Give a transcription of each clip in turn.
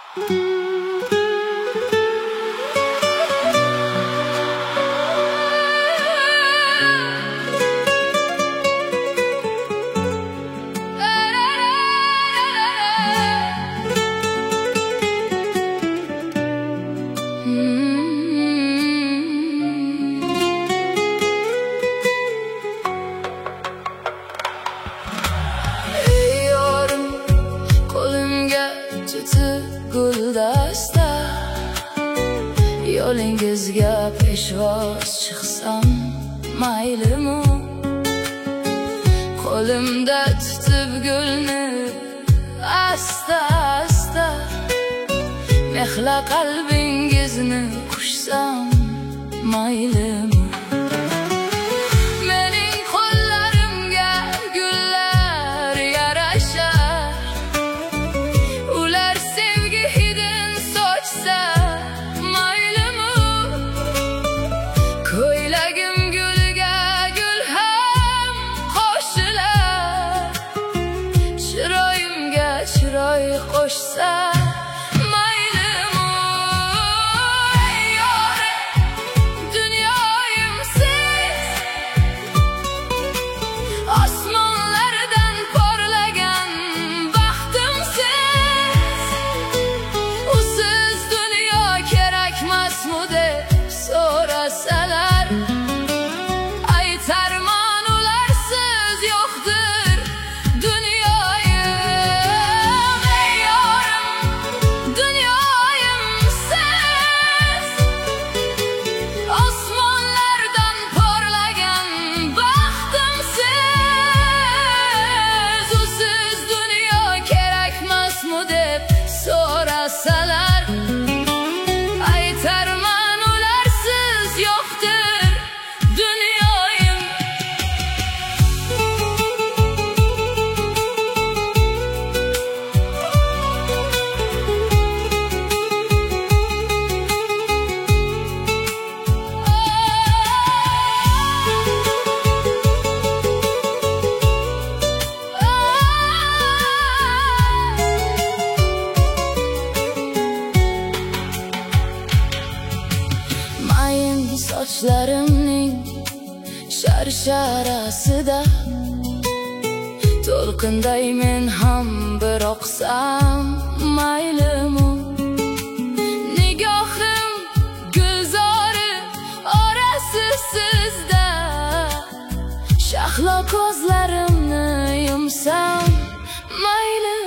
Guldasta yo'lingizga peshvoz chiqsam maylimi? Qo'limda tutib gulni asta asta mehla qalbingizni quchsam maylimi? Chiroy qo'shsa maylimi? Ey yorim, dunyoyim siz, osmonlardan porlagan baxtim siz. Usiz dunyo kerakmasmi deb so'rasalar, aytarman ularsiz yo'qdir dunyoyim. So'rasalar, aytarman ularsiz yo'qdir dunyoyim. Sochlarimning sharsharasida to'lqinday men ham bir oqsam maylimi? Nigohim gulzori orasi sizda, shahlo ko'zlarimni yumsam maylimi?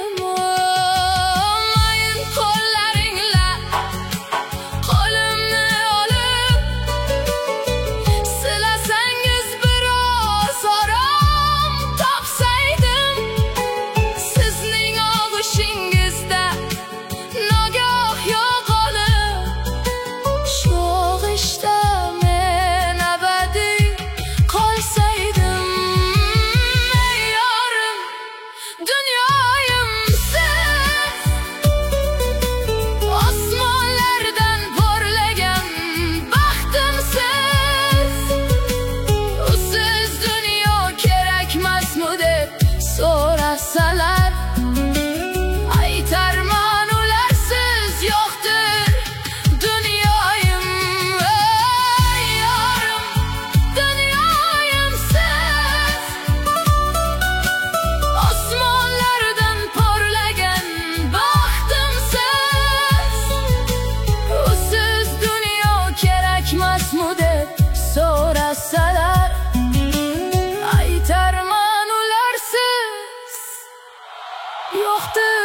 So'rasalar, aytarman ularsiz yo'qdir dunyoyim. Ey yorim, dunyoyim siz, osmonlardan porlagan baxtim siz. Usiz dunyo kerakmasmi deb so'rasalar, aytarman yo'qdir